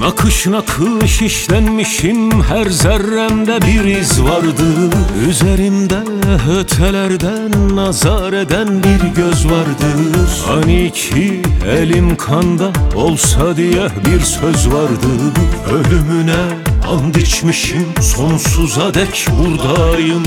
Nakış nakış işlenmişim, her zerremde bir iz vardı. Üzerimde ötelerden nazar eden bir göz vardı. Hani ki elim kanda olsa diye bir söz vardı. Ölümüne and içmişim, sonsuza dek buradayım.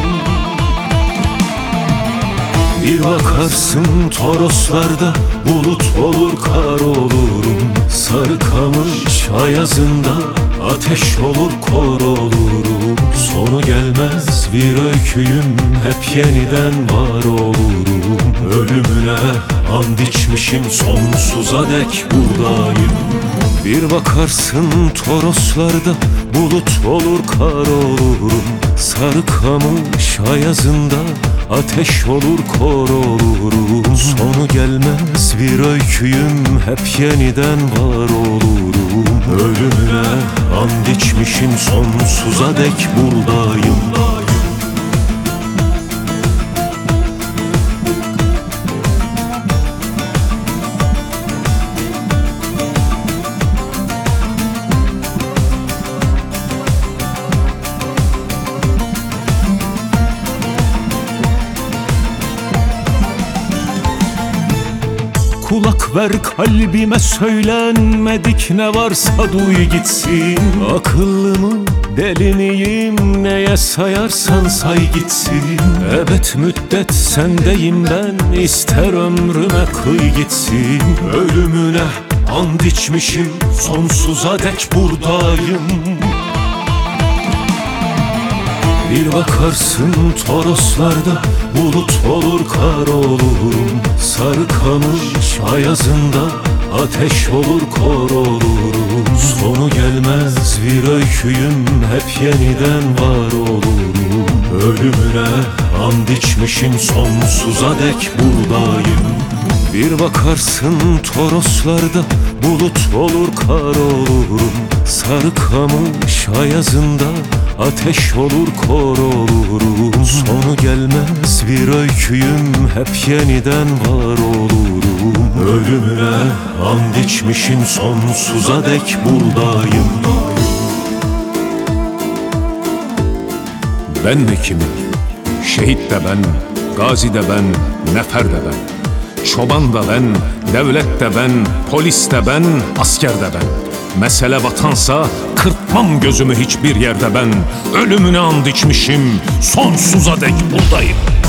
Bir bakarsın Toroslarda bulut olur kar olurum. Sarı kamış ayazında ateş olur kor olurum. Sonu gelmez bir öyküyüm, hep yeniden var olurum. Ölümüne and içmişim, sonsuza dek buradayım. Bir bakarsın Toroslarda bulut olur kar olurum. Sarı kamış ayazında ateş olur kor olurum. Sonu gelmez bir öyküyüm, hep yeniden var olurum. Ölümüne and içmişim, sonsuza dek buradayım. Kulak ver kalbime, söylenmedik ne varsa duy gitsin. Akıllı mı deli miyim, neye sayarsan say gitsin. Ebed müddet sendeyim ben, ister ömrüme kıy gitsin. Ölümüne and içmişim, sonsuza dek buradayım. Bir bakarsın Toroslarda bulut olur kar olurum. Sarı kamış ayazında ateş olur kor olurum. Sonu gelmez bir öyküyüm, hep yeniden var olurum. Ölümüne and içmişim, sonsuza dek buradayım. Bir bakarsın Toroslarda bulut olur kar olurum. Sarı kamış ayazında ateş olur kor olurum. Sonu gelmez bir öyküyüm, hep yeniden var olurum. Ölümüne and içmişim, sonsuza dek buradayım. Ben mi kimim? Şehit de ben, gazi de ben, nefer de ben. Çoban da ben, devlet de ben, polis de ben, asker de ben. Mesele vatansa kırpmam gözümü hiçbir yerde ben. Ölümüne and içmişim, sonsuza dek buradayım.